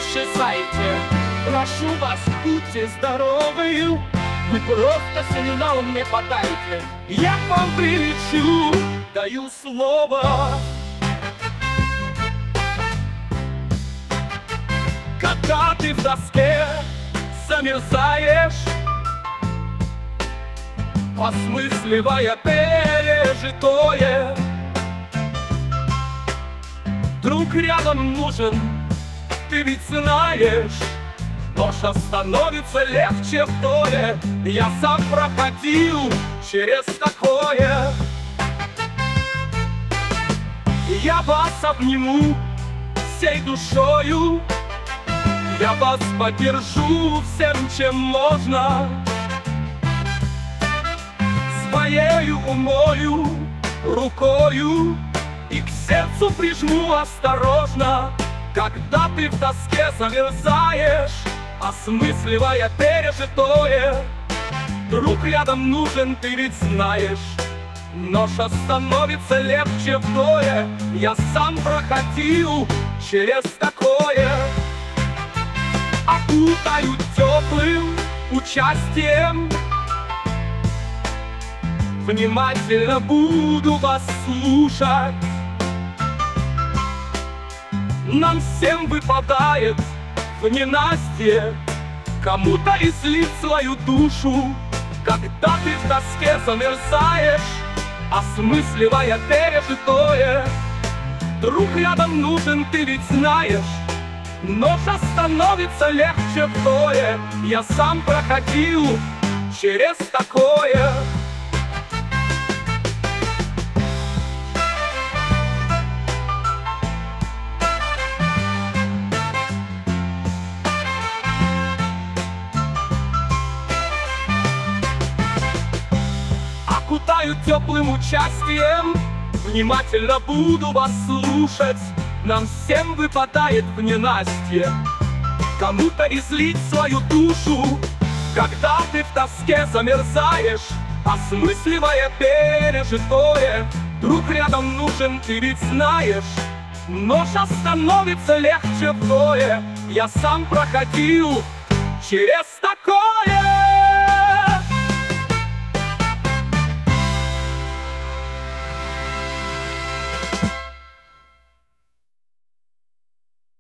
исчезайте. Прошу вас, будьте здоровы. Вы просто сигнал мне подайте. Я к вам прилечу, даю слово. Когда ты в тоске замерзаешь, осмысливая пережитое, друг рядом нужен, ты ведь знаешь, ноша становится легче вдвое. Я сам проходил через такое. Я вас обниму всей душою, я вас поддержу всем, чем можно. Своею умою рукою и к сердцу прижму осторожно. Когда ты в тоске замерзаешь, осмысливая пережитое, друг рядом нужен, ты ведь знаешь, ноша становится легче вдвое. Я сам проходил через такое. Окутаю теплым участием, внимательно буду вас слушать. Нам всем выпадает в ненастье кому-то излить свою душу. Когда ты в тоске замерзаешь, осмысливая пережитое, друг рядом нужен, ты ведь знаешь, ноша становится легче вдвое. Я сам проходил через такое. Окутаю теплым участием, внимательно буду вас слушать. Нам всем выпадает в ненастье кому-то излить свою душу. Когда ты в тоске замерзаешь, осмысливая пережитое, друг рядом нужен, ты ведь знаешь, ноша становится легче вдвое. Я сам проходил через такое.